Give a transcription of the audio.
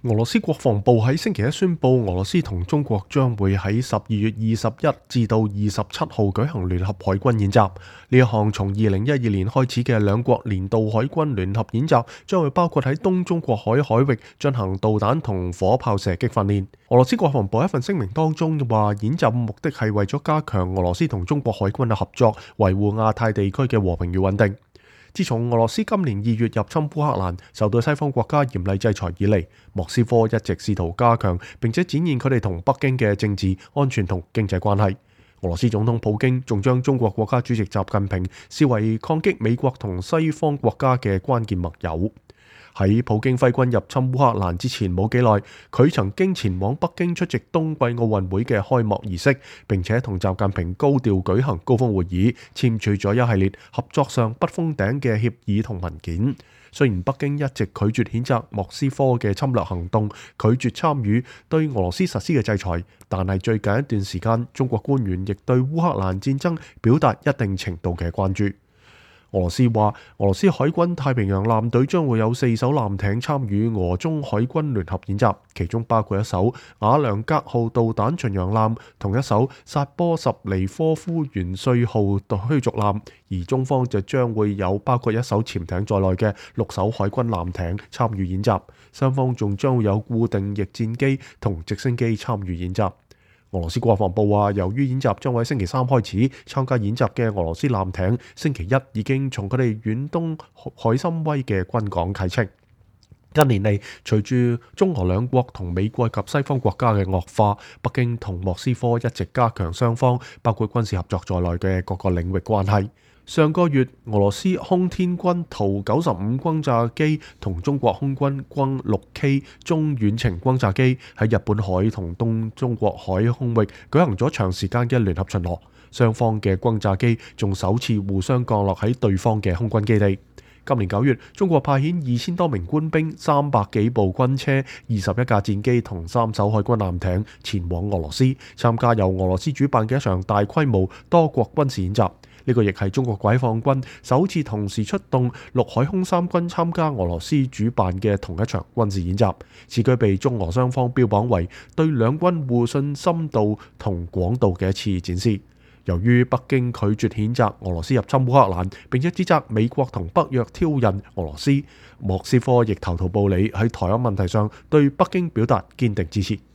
俄羅斯國防部喺星期一宣布，俄羅斯同中國將會喺12月21至到27號舉行聯合海軍演習。呢一項從2012年開始嘅兩國年度海軍聯合演習，將會包括喺東中國海海域進行導彈同火炮射擊訓練。俄羅斯國防部一份聲明當中話，演習目的係為咗加強俄羅斯同中國海軍嘅合作，維護亞太地區嘅和平與穩定。自從俄羅斯今年2月入侵烏克蘭，受到西方國家嚴厲制裁以嚟，莫斯科一直試圖加強並且展現佢哋同北京嘅政治、安全同經濟關係。俄羅斯總統普京仲將中國國家主席習近平視為抗擊美國同西方國家嘅關鍵盟友。喺普京揮軍入侵烏克蘭之前冇幾耐，佢曾經前往北京出席冬季奧運會嘅開幕儀式，並且同習近平高調舉行高峰會議，簽署咗一系列合作上不封頂嘅協議同文件。雖然北京一直拒絕譴責莫斯科嘅侵略行動，拒絕參與對俄羅斯實施嘅制裁，但係最近一段時間，中國官員亦對烏克蘭戰爭表達一定程度嘅關注。俄羅斯話，俄羅斯海軍太平洋艦隊將會有4艘艦艇參與俄中海軍聯合演習，其中包括一艘瓦良格號導彈巡洋艦同一艘薩波什尼科夫元帥號驅逐艦，而中方就將會有包括一艘潛艇在內嘅6艘海軍艦艇參與演習，雙方仲將會有固定翼戰機同直升機參與演習。俄羅斯國防部話，由於演習將喺星期3開始，參加演習嘅俄羅斯艦艇星期一已經從佢哋遠東海參崴嘅軍港啟程。近年嚟，隨住中俄兩國同美國及西方國家嘅惡化，北京同莫斯科一直加強雙方包括軍事合作在內嘅各個領域關係。上個月，俄羅斯空天軍圖95轟炸機同中國空軍轟 6K 中遠程轟炸機喺日本海同東中國海空域舉行咗長時間嘅聯合巡邏，雙方嘅轟炸機仲首次互相降落喺對方嘅空軍基地。今年9月，中國派遣2000多名官兵、300幾部軍車、21架戰機同3艘海軍艦艇前往俄羅斯，參加由俄羅斯主辦嘅一場大規模多國軍事演習。呢個亦係中國解放軍首次同時出動陸海空三軍參加俄羅斯主辦嘅同一場軍事演習。此舉被中俄雙方標榜為對兩軍互信深度同廣度嘅一次展示。由於北京拒絕譴責俄羅斯入侵烏克蘭，並且指責美國同北約挑釁俄羅斯，莫斯科亦投桃報李喺台灣問題上對北京表達堅定支持。